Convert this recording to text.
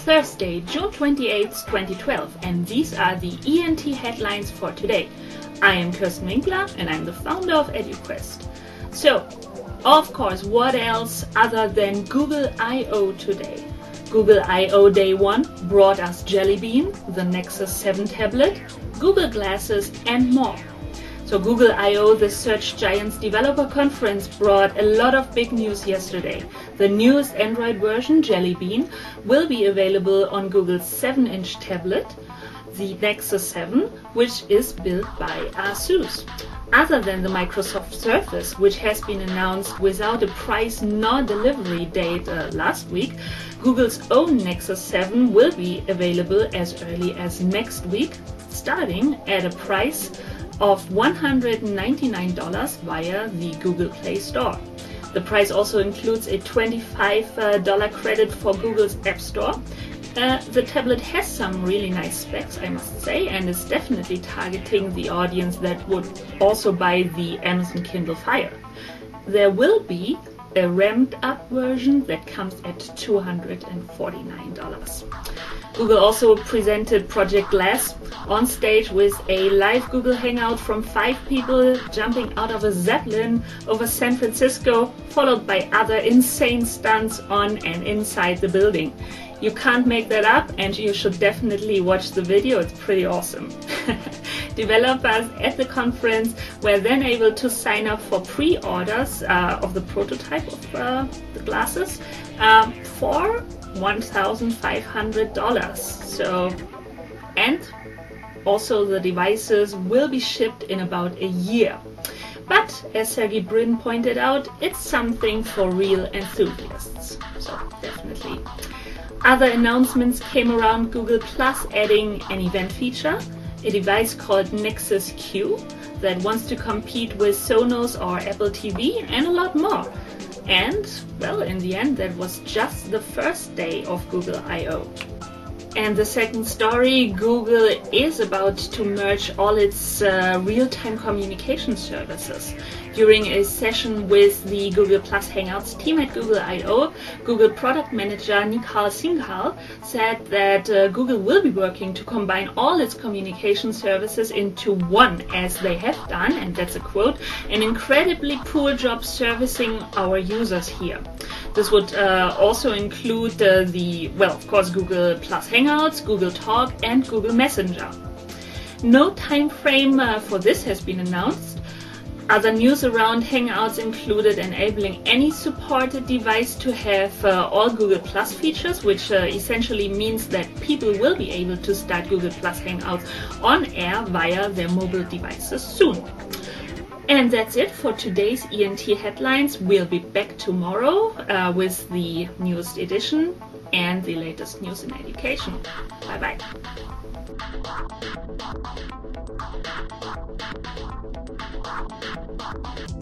Thursday, June 28, 2012, and these are the ENT headlines for today. I am Kirsten Winkler and I'm the founder of EduQuest. So, of course, what else other than Google I/O today? Google I/O Day 1 brought us Jelly Bean, the Nexus 7 tablet, Google Glasses and more. So Google I/O, the search giant's developer conference, brought a lot of big news yesterday. The newest Android version, Jelly Bean, will be available on Google's 7-inch tablet, the Nexus 7, which is built by ASUS. Other than the Microsoft Surface, which has been announced without a price nor delivery date last week, Google's own Nexus 7 will be available as early as next week, starting at a price of $199 via the Google Play Store. The price also includes a $25 credit for Google's App Store. The tablet has some really nice specs, I must say, and is definitely targeting the audience that would also buy the Amazon Kindle Fire. There will be a ramped up version that comes at $249. Google also presented Project Glass on stage with a live Google Hangout from 5 people jumping out of a Zeppelin over San Francisco, followed by other insane stunts on and inside the building. You can't make that up, and you should definitely watch the video, it's pretty awesome. Developers at the conference were then able to sign up for pre-orders of the prototype of the glasses for $1,500. And also the devices will be shipped in about a year. But as Sergey Brin pointed out, it's something for real enthusiasts. So definitely. Other announcements came around Google Plus adding an event feature, a device called Nexus Q that wants to compete with Sonos or Apple TV, and a lot more. And, well, in the end, that was just the first day of Google I/O. And the second story, Google is about to merge all its real-time communication services. During a session with the Google Plus Hangouts team at Google I/O, Google product manager Nihal Singhal said that Google will be working to combine all its communication services into one, as they have done, and that's a quote, "an incredibly poor job servicing our users here." This would also include of course, Google Plus Hangouts, Google Talk, and Google Messenger. No time frame for this has been announced. Other news around Hangouts included enabling any supported device to have all Google Plus features, which essentially means that people will be able to start Google Plus Hangouts on air via their mobile devices soon. And that's it for today's ENT headlines. We'll be back tomorrow with the newest edition and the latest news in education. Bye bye.